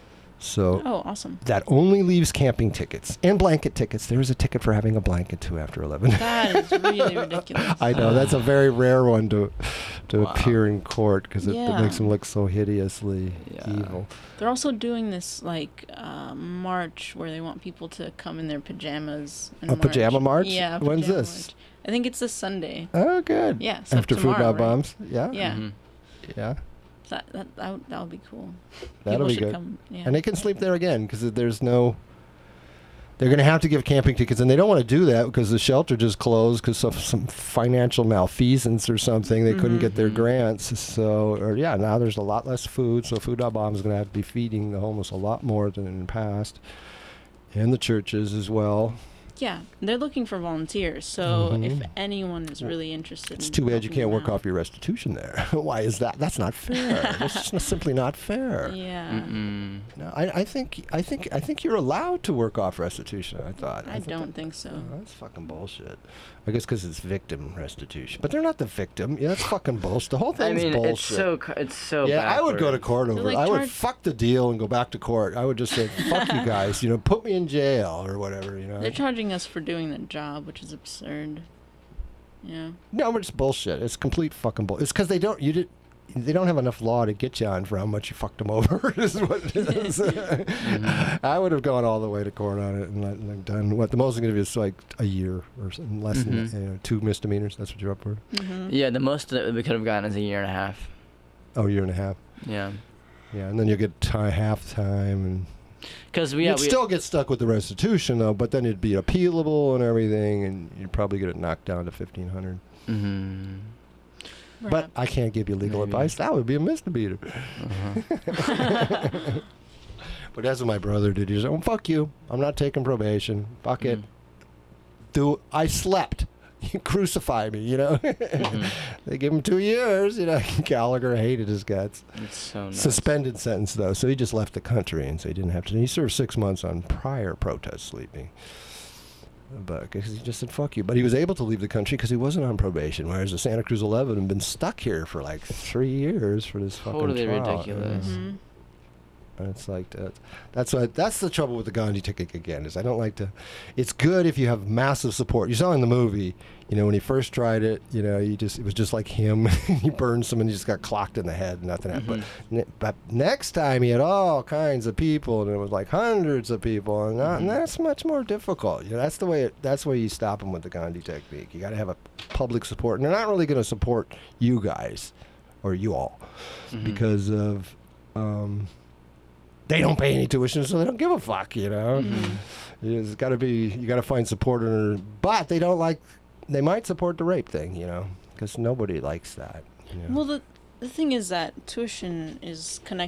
So Oh, awesome. that only leaves camping tickets and blanket tickets. There is a ticket for having a blanket too after eleven. That is really ridiculous. I know that's a very rare one to to Wow. appear in court because it, it Yeah. makes them look so hideously Yeah. evil. They're also doing this like uh, march where they want people to come in their pajamas. And A pajama march? Yeah. a When's pajama this? march. I think it's this Sunday. Oh, good. Yeah. So After food tomorrow, not right? bombs. Yeah. Yeah. Mhm. Yeah. That that that would, that would be cool. That'll people be should good. come. Yeah. And they can sleep there again because there's no. They're going to have to give camping tickets, and they don't want to do that because the shelter just closed because of some financial malfeasance or something. They couldn't get their Mhm. grants, so or yeah, now there's a lot less food, so Food Not Bomb is going to have to be feeding the homeless a lot more than in the past, and the churches as well. Yeah, they're looking for volunteers. So if Mhm. anyone is really interested, It's in too bad you helping can't them work out. off your restitution there. Why is that? That's not fair. It's just not- simply not fair. Yeah. Mm-mm. No, I, I think I think I think you're allowed to work off restitution. I thought. I thought that- don't think so. Oh, that's fucking bullshit. I guess because it's victim restitution, but they're not the victim. Yeah, that's fucking bullshit. The whole I thing's mean, bullshit. it's so cu- it's so. yeah, I would go to backwards. court over. like, it. I would charge- fuck the deal and go back to court. I would just say, "Fuck you guys," you know, put me in jail or whatever, you know. They're charging us for doing the job, which is absurd. Yeah. No, it's bullshit. It's complete fucking bull. It's because they don't. You did. They don't have enough law to get you on for how much you fucked them over. Is what it is. Mm-hmm. I would have gone all the way to court on it and let them done. What the most I'm going to do is like a year or something, less Mhm. than you know, two misdemeanors. That's what you're up for. Mm-hmm. Yeah, the most that we could have gotten is a year and a half. Oh, year and a half. Yeah, Yeah, and then you get ti half time, and because we yeah, you'd we, still get stuck with the restitution though. But then it'd be appealable and everything, and you'd probably get it knocked down to fifteen hundred. Mhm. But I can't give you legal Maybe. advice. That would be a misdemeanor. Uh-huh. But that's what my brother did. He said, "Oh, fuck you. I'm not taking probation. Fuck it. Mhm. Do I slept? You crucify me, you know?" Mhm. They give him two years, you know. Gallagher hated his guts. It's so nuts. Suspended sentence, though, so he just left the country, and so he didn't have to. He served six months on prior protest sleeping. But because he just said, fuck you. But he was able to leave the country because he wasn't on probation, whereas the Santa Cruz eleven had been stuck here for like three years for this fucking Totally trial. ridiculous. Yeah. Mm-hmm. And it's like that. That's why. That's the trouble with the Gandhi ticket again. Is I don't like to. It's good if you have massive support. You saw in the movie, you know, when he first tried it, you know, you just it was just like him. He burned someone, he just got clocked in the head. Nothing happened. Mhm. But, ne- but next time he had all kinds of people, and it was like hundreds of people, and, that, and Mhm. that's much more difficult. You know, that's the way. It, that's where you stop them with the Gandhi technique. You got to have a public support, and they're not really going to support you guys or you all Mhm. because of. Um, they don't pay any tuition, so they don't give a fuck, you know. Mhm. It's got to be, you got to find support in her, but they don't like, they might support the rape thing, you know, because nobody likes that. You know? Well, the the thing is that tuition is connected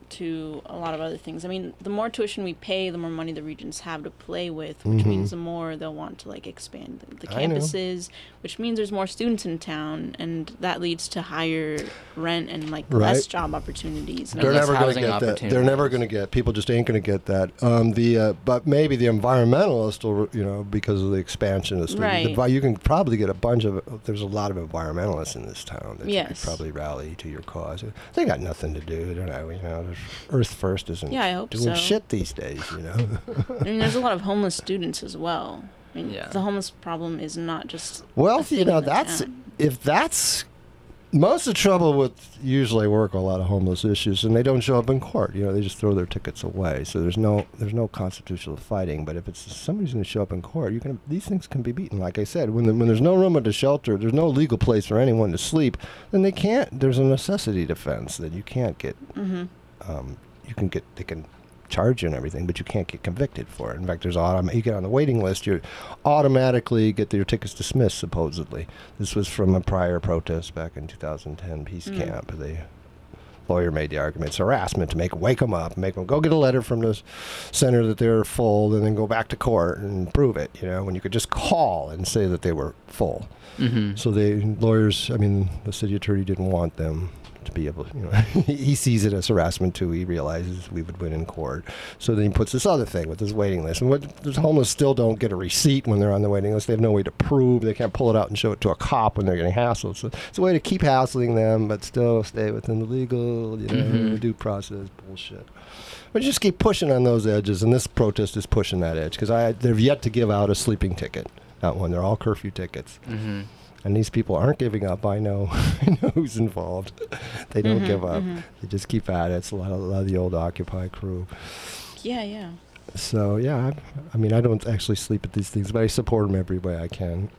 to a lot of other things. I mean, the more tuition we pay, the more money the regions have to play with, which Mhm. means the more they'll want to like expand the, the I know. campuses, which means there's more students in town, and that leads to higher rent and like Right. less job opportunities. No, They're less never going to housing get that. They're opportunities. never going to get. People just ain't going to get that. Um, the uh, but maybe the environmentalists will, you know, because of the expansion of the, Right. the vi- you can probably get a bunch of. There's a lot of environmentalists in this town that you Yes. could probably rally to your cause. They got nothing to do. They're not, you know, there's- Earth First isn't Yeah, I hope doing so. shit these days. You know. I mean, there's a lot of homeless students as well. I mean, Yeah. the homeless problem is not just Well, a you thing know, in the that's town. if that's most of the trouble with usually work a lot of homeless issues, and they don't show up in court. You know, they just throw their tickets away. So there's no there's no constitutional fighting. But if it's somebody's going to show up in court, you can these things can be beaten. Like I said, when the, when there's no room at the shelter, there's no legal place for anyone to sleep. Then they can't. There's a necessity defense that you can't get. Mm-hmm. Um, you can get they can charge you and everything, but you can't get convicted for it. In fact, there's autom- you get on the waiting list, you automatically get your tickets dismissed. Supposedly, this was from a prior protest back in two thousand ten Peace Mm. Camp. The lawyer made the argument it's harassment to make wake them up, make them go get a letter from the s- center that they're full, and then go back to court and prove it. You know, when you could just call and say that they were full. Mm-hmm. So they lawyers, I mean, the city attorney didn't want them to be able, you know, he sees it as harassment too. He realizes we would win in court. So then he puts this other thing with this waiting list. And what the homeless still don't get a receipt when they're on the waiting list. They have no way to prove. They can't pull it out and show it to a cop when they're getting hassled. So it's a way to keep hassling them, but still stay within the legal, you know, Mhm. due process bullshit. But you just keep pushing on those edges, and this protest is pushing that edge because I they've yet to give out a sleeping ticket. Not one. They're all curfew tickets. Mm-hmm. And these people aren't giving up. I know, I know who's involved. They don't Mhm, give up. mhm. They just keep at it. It's a lot of, a lot of the old Occupy crew. Yeah, yeah. So yeah, I, I mean, I don't actually sleep at these things, but I support them every way I can.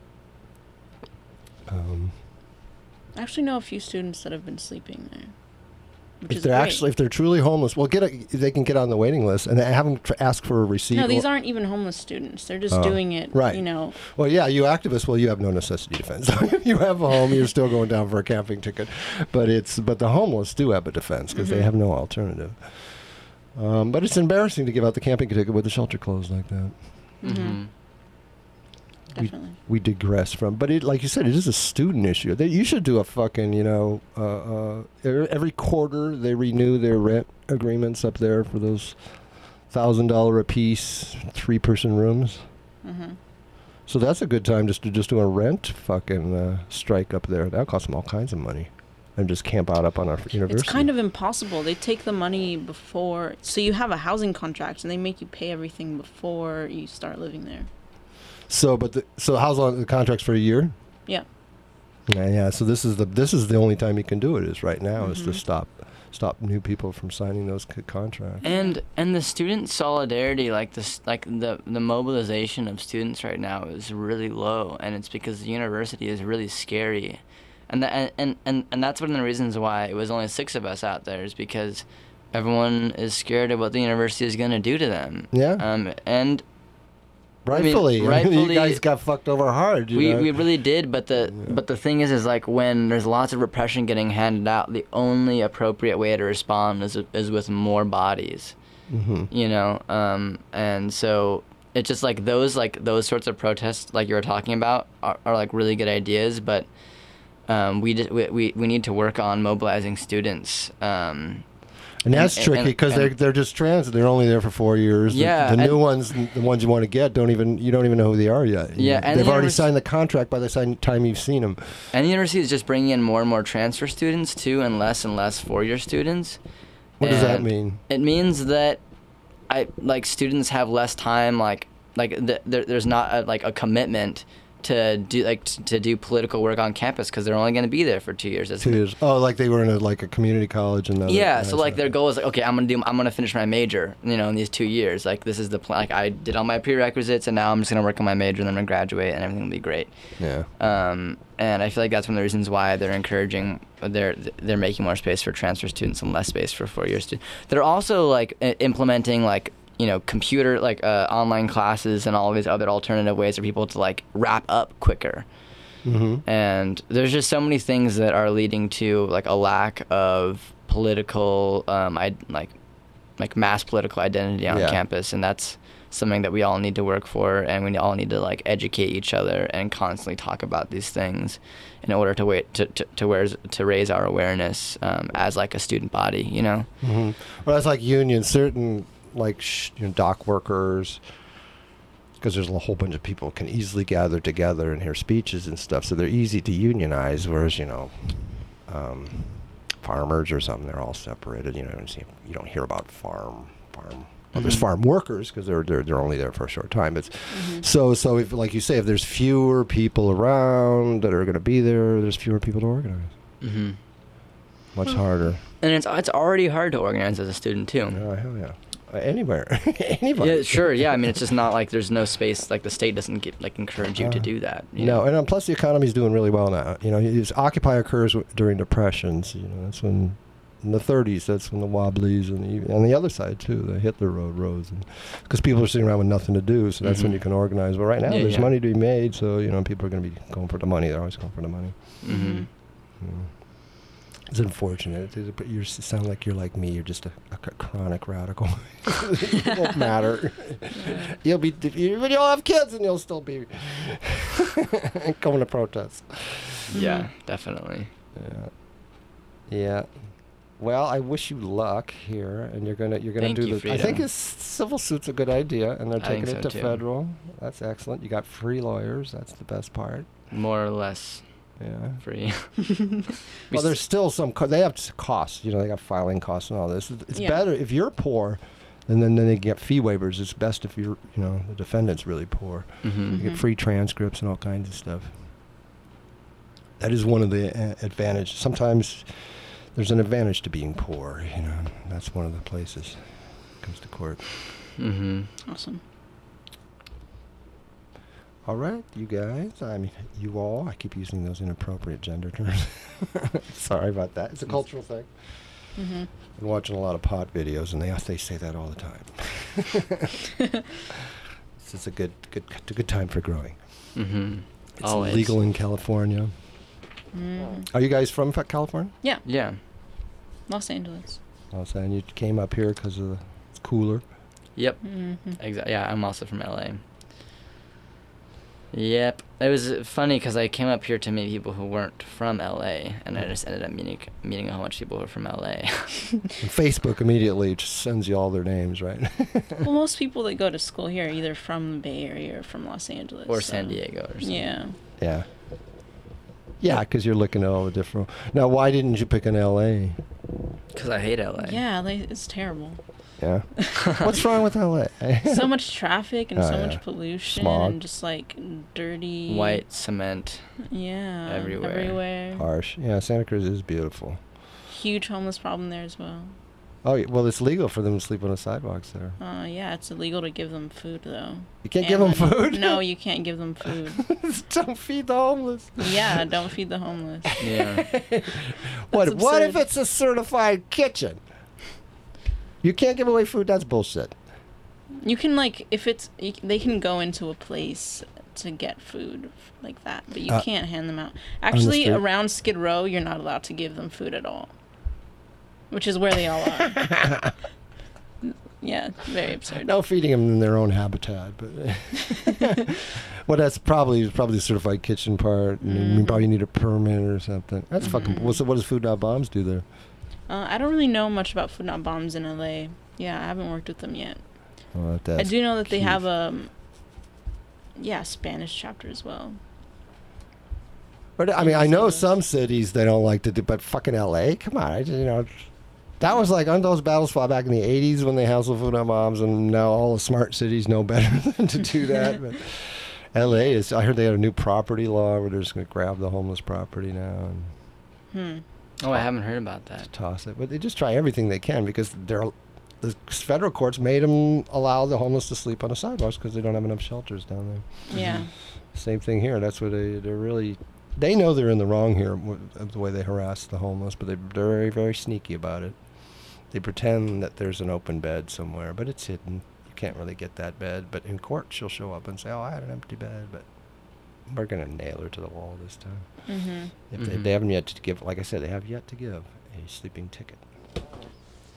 Um, I actually know a few students that have been sleeping there, which if is they're great. actually, if they're truly homeless, well, get a, they can get on the waiting list, and have them tr- ask for a receipt. No, these or- aren't even homeless students. They're just Oh, doing it, right. you know. Well, yeah, you activists. Well, you have no necessity defense. you have a home. You're still going down for a camping ticket, but it's but the homeless do have a defense because they Mhm. have no alternative. Um, but it's embarrassing to give out the camping ticket with the shelter closed like that. Mm-hmm. Mm-hmm. Definitely. We digress from, but it, like you said, it is a student issue. They, you should do a fucking, you know, uh, uh, e- every quarter they renew their rent agreements up there for those thousand dollar a piece three person rooms. Mm-hmm. So that's a good time just to just do a rent fucking uh, strike up there. That costs them all kinds of money, and just camp out up on our university. It's kind of impossible. They take the money before, so you have a housing contract, and they make you pay everything before you start living there. So, but the, so how's long the contract's for a year? Yeah. Yeah, yeah. So this is the this is the only time you can do it is right now is to Mhm. stop stop new people from signing those c- contracts. And and the student solidarity, like this, like the the mobilization of students right now is really low, and it's because the university is really scary, and that and and and that's one of the reasons why it was only six of us out there is because everyone is scared of what the university is going to do to them. Yeah. Um, and Rightfully, I mean, you rightfully- guys got fucked over hard. You we, know? we really did, but the Yeah. but the thing is, is like when there's lots of repression getting handed out, the only appropriate way to respond is is with more bodies, hmm you know. Um, and so it's just like those like those sorts of protests, like you were talking about, are, are like really good ideas, but um, we, just, we we we need to work on mobilizing students. Um, And that's and- tricky and- because they're and- they're just transit. They're only there for four years. The- Yeah, The, new and- ones, the ones you want to get, don't even you don't even know who they are yet. You Yeah, know, and they've the already univers- signed the contract by the si- time you've seen them. and the university is just bringing in more and more transfer students too, and less and less four-year students. What does that And mean? It means that I like students have less time, like like th- there, there's not a, like a commitment to do like t- to do political work on campus because they're only going to be there for two years. That's Two years. Oh, like they were in a, like a community college and. Yeah, so like their goal is like, okay, I'm gonna do, I'm gonna finish my major, you know, in these two years. Like this is the plan. Like I did all my prerequisites, and now I'm just gonna work on my major, and then I'm gonna graduate, and everything will be great. Yeah. Um, and I feel like that's one of the reasons why they're encouraging, they're they're making more space for transfer students and less space for four-year students. They're also like i- implementing like you know computer like uh, online classes and all these other alternative ways for people to like wrap up quicker. Mm-hmm. And there's just so many things that are leading to like a lack of political, um, I like, like mass political identity on Yeah. campus, and that's something that we all need to work for, and we all need to like educate each other and constantly talk about these things in order to wait to to to, where's, to raise our awareness um, as like a student body, you know. Mm-hmm. Well, that's like unions. Certain like sh- you know, dock workers, because there's a whole bunch of people can easily gather together and hear speeches and stuff, so they're easy to unionize. Whereas you know, um, farmers or something, they're all separated. You know, you see- you don't hear about farm farm. Well, there's Mhm. farm workers because they're, they're they're only there for a short time. It's Mhm. so so if like you say, if there's fewer people around that are going to be there, there's fewer people to organize. Mm-hmm. Much harder. And it's it's already hard to organize as a student too. Oh hell yeah. Uh, anywhere, anybody. Yeah, sure. Yeah, I mean, it's just not like there's no space. Like the state doesn't get like encourage you to Uh, do that. You No, know? and um, plus the economy's doing really well now. You know, it's, Occupy occurs w- during depressions. You know, that's when in the thirties. That's when the Wobblies and the, on the other side too, the Hitler Road rose, because people are sitting around with nothing to do. So that's when Mhm. you can organize. But right now, Yeah, there's yeah. money to be made. So you know, people are going to be going for the money. They're always going for the money. Mm-hmm. Mhm. You know. It's unfortunate. It, it, you sound like you're like me. You're just a, a c- chronic radical. It won't matter. You'll be you, you'll have kids and you'll still be going to protest. Yeah, Mhm. definitely. Yeah. Yeah. Well, I wish you luck here, and you're gonna you're gonna Thank do you, the. I think Freedom. a civil suit's a good idea, and they're I think taking it so, to too. federal. That's excellent. You got free lawyers. That's the best part. More or less Yeah. free. We Well, there's s- still some. Co- they have s- costs. You know, they got filing costs and all this. It's it's Yeah. better if you're poor, and then then they get fee waivers. It's best if you're you know the defendant's really poor. Mhm. You get Mhm. free transcripts and all kinds of stuff. That is one of the uh, advantages. Sometimes there's an advantage to being poor. You know, that's one of the places comes to court. Mhm. Awesome. All right, you guys. I mean, you all. I keep using those inappropriate gender terms. Sorry about that. It's a cultural thing. Mhm. Been watching a lot of pot videos, and they they say that all the time. It's just a good good a good time for growing. Mhm. It's Always. legal in California. Mhm. Are you guys from fa- California? Yeah, Yeah. Los Angeles. I was saying you came up here because of the, it's cooler. Yep. Mhm. Exactly. Yeah, I'm also from L A. Yep. It was uh, funny because I came up here to meet people who weren't from L A, and I just ended up meeting meeting a whole bunch of people who were from L A. And Facebook immediately just sends you all their names, right? Well, most people that go to school here are either from the Bay Area or from Los Angeles. or so- San Diego or something. Yeah. Yeah. Yeah, because you're looking at all the different. Now, why didn't you pick an L A? Because I hate L A. Yeah, they, it's terrible. Yeah. What's wrong with L A? So much traffic and Oh, so yeah. much pollution Smog. and just like dirty. White cement. Yeah. everywhere. Everywhere. Harsh. Yeah, Santa Cruz is beautiful. Huge homeless problem there as well. Oh, yeah, well, it's legal for them to sleep on the sidewalks there. Uh, yeah, it's illegal to give them food though. You can't give And them then- food? No, you can't give them food. Don't feed the homeless. Yeah, don't feed the homeless. Yeah. What, That's what if absurd. it's a certified kitchen? You can't give away food? That's bullshit. You can like if it's you, c- they can go into a place to get food like that, but you Uh, can't hand them out. Actually, street? around Skid Row, you're not allowed to give them food at all, which is where they all are. Yeah, very absurd. No feeding them in their own habitat, but well, that's probably probably the certified kitchen part. and You Mhm. probably need a permit or something. That's fucking. Mhm. What's what does Food Not Bombs do there? Uh, I don't really know much about Food Not Bombs in L A. Yeah, I haven't worked with them yet. Well, I that's do know that they Keith. have a, um, yeah, Spanish chapter as well. But I in mean, I Los know Angeles. some cities they don't like to do, but fucking L A, come on, I just, you know, that was like on those battles fought back in the eighties when they hassled Food Not Bombs, and now all the smart cities know better than to do that. But L A is, I heard they had a new property law where they're just going to grab the homeless property now and Hmm. Oh, I haven't heard about that. just toss it. But they just try everything they can because they're, the federal courts made them allow the homeless to sleep on the sidewalks because they don't have enough shelters down there. Yeah. Same thing here. That's what they they're really. They know they're in the wrong here w- of the way they harass the homeless, but they, they're very very sneaky about it. They pretend that there's an open bed somewhere, but it's hidden. You can't really get that bed. But in court, she'll show up and say, "Oh, I had an empty bed," but we're gonna nail her to the wall this time. Mhm. If they, Mhm. they haven't yet to give, like I said, they have yet to give a sleeping ticket.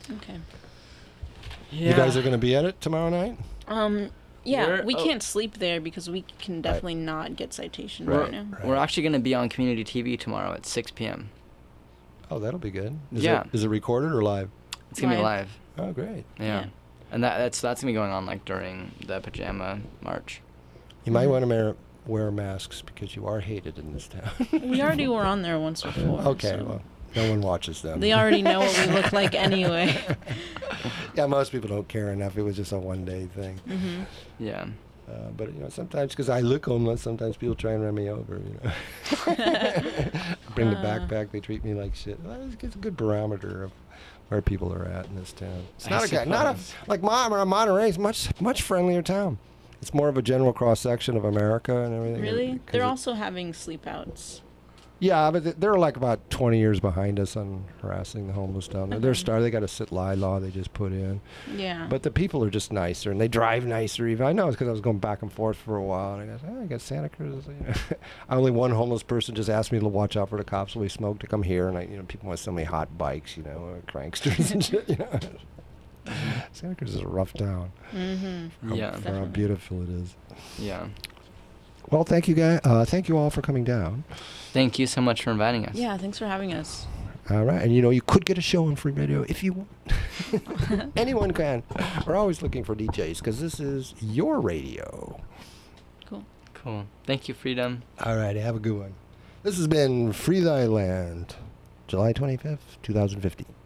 Okay. Yeah. You guys are going to be at it tomorrow night? Um. Yeah, We're- we oh. can't sleep there because we can definitely not get citations Right. right now. Right. We're actually going to be on community T V tomorrow at six p.m. Oh, that'll be good. Is Yeah. It, is it recorded or live? It's going to be Live. live. Oh, great. Yeah. Yeah. And that that's that's going to be going on like during the pajama march. You might Mhm. want to wear, wear masks because you are hated in this town. We already were on there once before. Okay, so well, no one watches them. they already know what we look like anyway. Yeah, most people don't care enough. It was just a one-day thing. Mhm. Yeah. Uh, but you know, sometimes because I look homeless, sometimes people try and run me over. You know, bring the Uh. backpack, they treat me like shit. Well, it's it's a good barometer of where people are at in this town. It's I not a guy, not a suppose. like Mon- Monterey is much much friendlier town. It's more of a general cross section of America and everything. Really? 'Cause They're it- also having sleep outs. Yeah, but th- they're like about twenty years behind us on harassing the homeless down there. They're Okay. star. They got a sit-lie law they just put in. Yeah. But the people are just nicer, and they drive nicer. Even I know it's because I was going back and forth for a while, and I go, oh, I got Santa Cruz. You know. Only one homeless person just asked me to watch out for the cops when we smoke to come here, and I, you know, people want so many hot bikes, you know, or pranksters and shit. You know. Santa Cruz is a rough town. Mhm. how- Yeah. For how Definitely. beautiful it is. Yeah. Well, thank you guys. Uh, thank you all for coming down. Thank you so much for inviting us. Yeah. Thanks for having us. All right, and you know you could get a show on free radio if you want. Anyone can. We're always looking for D Js because this is your radio. Cool. Cool. Thank you, Freedom. All right, have a good one. This has been Free Thy Land, July twenty-fifth, two thousand fifteen.